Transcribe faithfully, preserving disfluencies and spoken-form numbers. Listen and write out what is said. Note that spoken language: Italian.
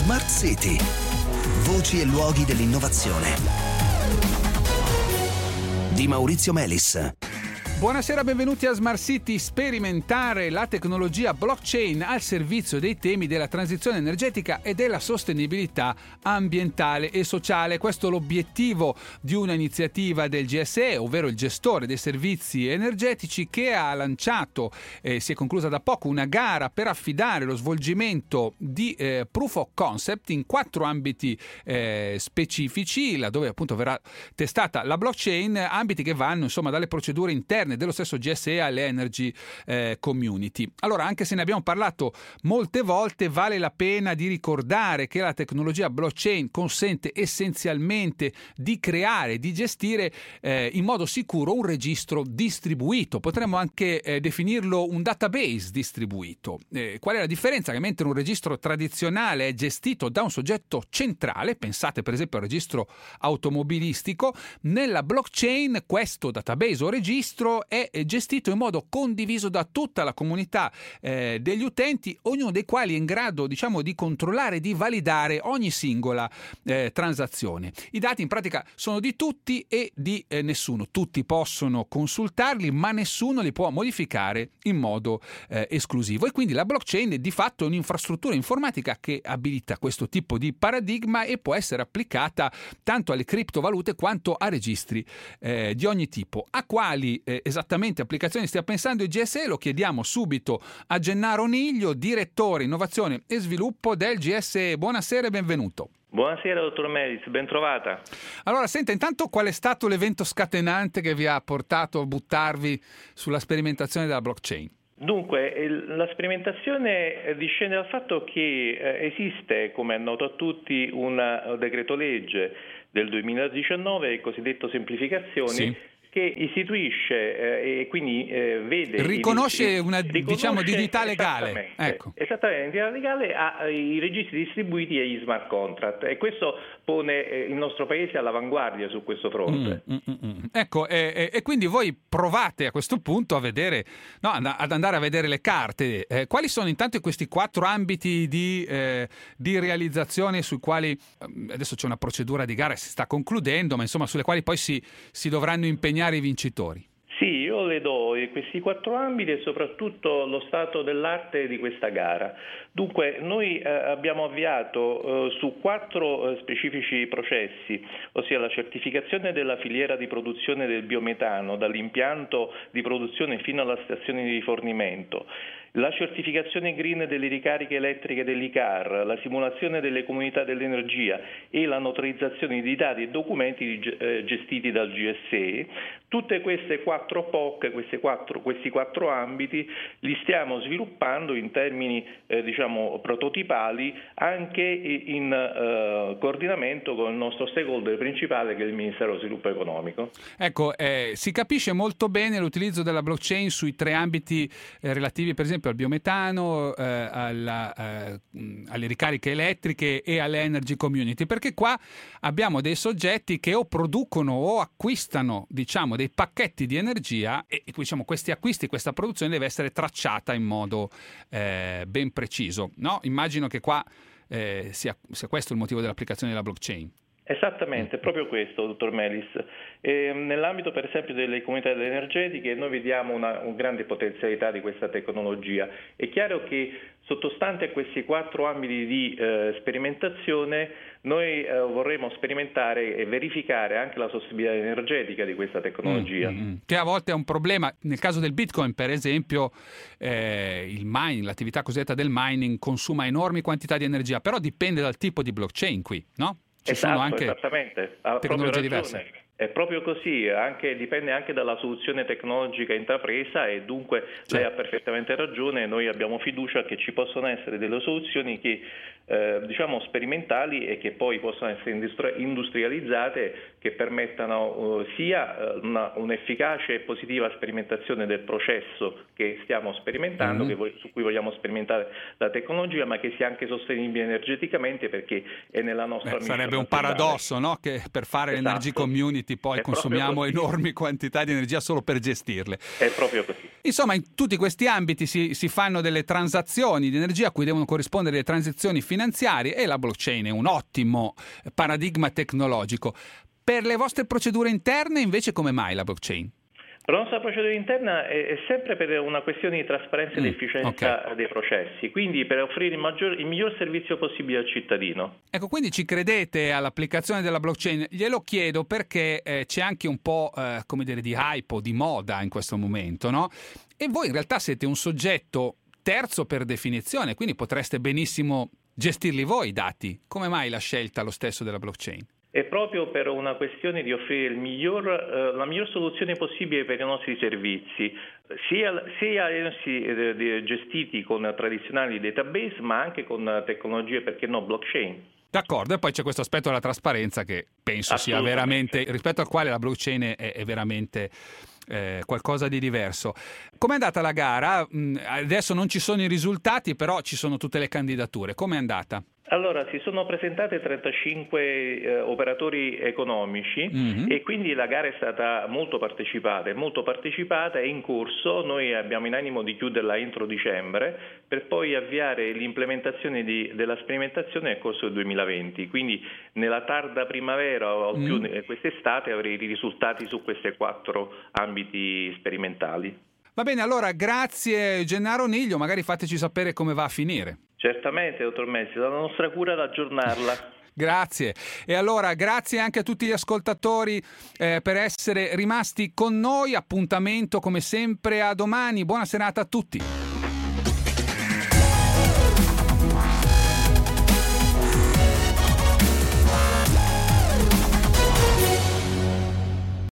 Smart City. Voci e luoghi dell'innovazione. Di Maurizio Melis. Buonasera, benvenuti a Smart City. Sperimentare la tecnologia blockchain al servizio dei temi della transizione energetica e della sostenibilità ambientale e sociale. Questo è l'obiettivo di una iniziativa del G S E, ovvero il gestore dei servizi energetici, che ha lanciato, eh, si è conclusa da poco, una gara per affidare lo svolgimento di eh, proof of concept in quattro ambiti eh, specifici, laddove appunto verrà testata la blockchain, ambiti che vanno insomma dalle procedure interne dello stesso G S E alle Energy eh, Community. Allora, anche se ne abbiamo parlato molte volte, vale la pena di ricordare che la tecnologia blockchain consente essenzialmente di creare, di gestire eh, in modo sicuro un registro distribuito. Potremmo anche eh, definirlo un database distribuito. Eh, qual è la differenza? Che mentre un registro tradizionale è gestito da un soggetto centrale, pensate per esempio al registro automobilistico, nella blockchain questo database o registro è gestito in modo condiviso da tutta la comunità eh, degli utenti, ognuno dei quali è in grado, diciamo, di controllare, di validare ogni singola eh, transazione. I dati in pratica sono di tutti e di eh, nessuno. Tutti possono consultarli, ma nessuno li può modificare in modo eh, esclusivo. E quindi la blockchain è di fatto un'infrastruttura informatica che abilita questo tipo di paradigma e può essere applicata tanto alle criptovalute quanto a registri eh, di ogni tipo. A quali eh, esattamente applicazioni stia pensando il G S E? Lo chiediamo subito a Gennaro Niglio, direttore innovazione e sviluppo del G S E. Buonasera e benvenuto. Buonasera dottor Melis, ben trovata. Allora, senta, intanto qual è stato l'evento scatenante che vi ha portato a buttarvi sulla sperimentazione della blockchain? Dunque, la sperimentazione discende dal fatto che esiste, come è noto a tutti, un decreto legge del duemiladiciannove, il cosiddetto semplificazioni, sì, che istituisce eh, e quindi eh, vede riconosce i, una riconosce diciamo dignità legale, esattamente, ecco. esattamente dignità legale ai registri distribuiti e agli smart contract, e questo pone eh, il nostro paese all'avanguardia su questo fronte. Mm, mm, mm. Ecco, e, e quindi voi provate a questo punto a vedere, no, ad andare a vedere le carte. Eh, quali sono intanto questi quattro ambiti di, eh, di realizzazione sui quali adesso c'è una procedura di gara e si sta concludendo, ma insomma sulle quali poi si, si dovranno impegnare i vincitori? Sì, io le do questi quattro ambiti e soprattutto lo stato dell'arte di questa gara. Dunque, noi eh, abbiamo avviato eh, su quattro eh, specifici processi, ossia la certificazione della filiera di produzione del biometano dall'impianto di produzione fino alla stazione di rifornimento, la certificazione green delle ricariche elettriche dell'I C A R, la simulazione delle comunità dell'energia e la notarizzazione di dati e documenti eh, gestiti dal G S E. Tutte queste quattro P O C, queste quattro, questi quattro ambiti li stiamo sviluppando in termini eh, diciamo prototipali, anche in eh, coordinamento con il nostro stakeholder principale, che è il Ministero dello Sviluppo Economico. Ecco, eh, si capisce molto bene l'utilizzo della blockchain sui tre ambiti eh, relativi per esempio al biometano, eh, alla, eh, alle ricariche elettriche e alle Energy Community, perché qua abbiamo dei soggetti che o producono o acquistano, diciamo, dei pacchetti di energia e diciamo questi acquisti, questa produzione deve essere tracciata in modo eh, ben preciso, no? Immagino che qua eh, sia, sia questo il motivo dell'applicazione della blockchain. Esattamente, proprio questo, dottor Melis. E nell'ambito per esempio delle comunità energetiche noi vediamo una, una grande potenzialità di questa tecnologia. È chiaro che sottostante a questi quattro ambiti di eh, sperimentazione noi eh, vorremmo sperimentare e verificare anche la sostenibilità energetica di questa tecnologia. Mm, mm, che a volte è un problema. Nel caso del Bitcoin, per esempio, eh, il mining, l'attività cosiddetta del mining consuma enormi quantità di energia, però dipende dal tipo di blockchain qui, no? Ci esatto, sono anche esattamente. Ha tecnologie diverse. È proprio così, anche, dipende anche dalla soluzione tecnologica intrapresa e dunque certo. Lei ha perfettamente ragione, noi abbiamo fiducia che ci possono essere delle soluzioni che eh, diciamo sperimentali e che poi possono essere industri- industrializzate, che permettano uh, sia una, un'efficace e positiva sperimentazione del processo che stiamo sperimentando, mm-hmm. che vo- su cui vogliamo sperimentare la tecnologia, ma che sia anche sostenibile energeticamente, perché è nella nostra Beh, sarebbe un paradosso, no? Che per fare esatto. l'Energy Community altrimenti poi È consumiamo proprio così. enormi quantità di energia solo per gestirle. È proprio così. Insomma, in tutti questi ambiti si, si fanno delle transazioni di energia a cui devono corrispondere le transazioni finanziarie e la blockchain è un ottimo paradigma tecnologico. Per le vostre procedure interne invece come mai la blockchain? Per la nostra procedura interna è, è sempre per una questione di trasparenza Mm, ed efficienza ok. dei processi, quindi per offrire il, maggior, il miglior servizio possibile al cittadino. Ecco, quindi ci credete all'applicazione della blockchain? Glielo chiedo perché eh, c'è anche un po', eh, come dire, di hype o di moda in questo momento, no? E voi in realtà siete un soggetto terzo per definizione, quindi potreste benissimo gestirli voi i dati. Come mai la scelta lo stesso della blockchain? È proprio per una questione di offrire il miglior, eh, la miglior soluzione possibile per i nostri servizi, sia, sia eh, gestiti con tradizionali database, ma anche con tecnologie, perché no, blockchain. D'accordo, e poi c'è questo aspetto della trasparenza che penso sia veramente, rispetto al quale la blockchain è, è veramente eh, qualcosa di diverso. Com'è andata la gara? Adesso non ci sono i risultati, però ci sono tutte le candidature. Com'è andata? Allora, si sono presentate trentacinque eh, operatori economici Mm-hmm. e quindi la gara è stata molto partecipata, è molto partecipata, è in corso, noi abbiamo in animo di chiuderla entro dicembre per poi avviare l'implementazione di, della sperimentazione nel corso del duemilaventi, quindi nella tarda primavera o al più Mm. quest'estate avrei i risultati su questi quattro ambiti sperimentali. Va bene, allora grazie Gennaro Niglio, magari fateci sapere come va a finire. Certamente, dottor Messi, è la nostra cura ad aggiornarla. Grazie. E allora grazie anche a tutti gli ascoltatori eh, per essere rimasti con noi. Appuntamento come sempre a domani. Buona serata a tutti.